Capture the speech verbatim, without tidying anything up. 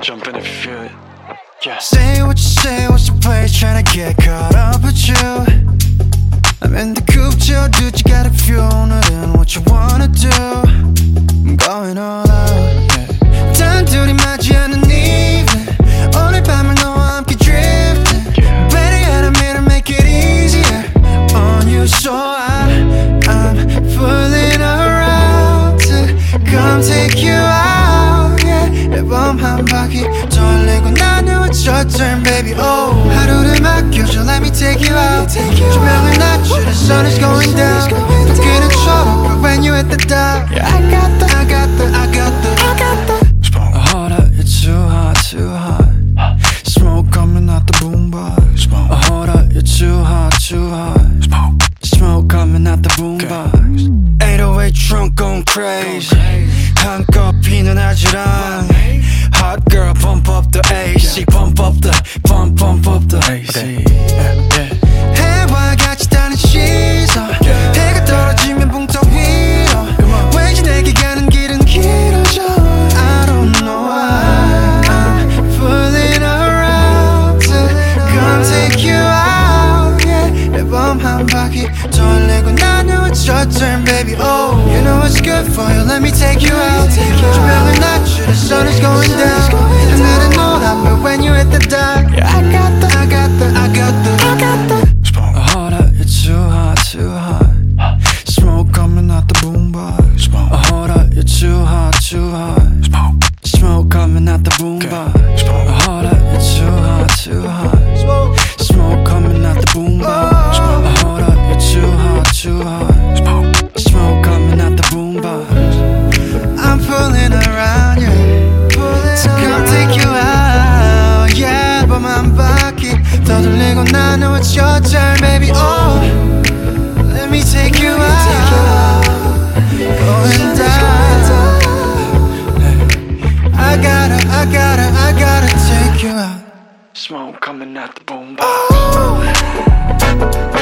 jump in if you feel it. Yeah. Say what you say, what's the play? Tryna get caught up with you. I'm in the coupe, chill, dude, you got a few. 오늘은 what you wanna do. I'm going all out, yeah. 단둘이 맞이하는 evening. 오늘 밤을 너와 함께 drifting. Better yet, I'm here to make it easier on you. So I, I'm fooling around to come take you out, yeah. 앨범 한 바퀴 돌리고 난 know it's your turn, baby, oh. 하루를 맡겨줘, let me take you out. 조명을 낮춰, the sun is going down. 불길은 초록, but when you hit the dial, yeah, I got the, I got the, I got the, I got the. Hold up, you're too hot, too hot. Smoke coming out the boombox. Hold up, you're too hot, too hot. Smoke coming out the boombox. eight oh eight trunk going crazy. 한껏 피는 아지랑. Hot girl, pump up the A C, pump up the, pump, pump up the A C. 해와 같이 타는 시선. 해가 떨어지면 붕터 위로. 왠지 내게 가는 길은 길어져. I don't know why I'm fooling around to come take you out, yeah. 앨범 한 바퀴 돌리고 난 know it's your turn, baby, oh. You know what's good for you, let me take you out. 조명을 낮춰, the sun is going down. 하늘은 노란, but when you hit the dial, yeah, I got the, I got the, I got the, I got the. Hold up, you're too hot, too hot. Smoke coming out the boombox. Hold up, you're too hot, too hot. Smoke coming out the boombox. Hold up, you're too hot, too hot. Smoke coming out the boombox. Hold up, you're too hot, too hot. Smoke coming out the boombox. I'm pulling around, yeah. So come take you out, yeah. 앨범 한 바퀴 더 돌리고 나 know it's your turn, baby, oh. Let me take you out, going down. I gotta, I gotta, I gotta take you out. Smoke coming out the boom. Oh.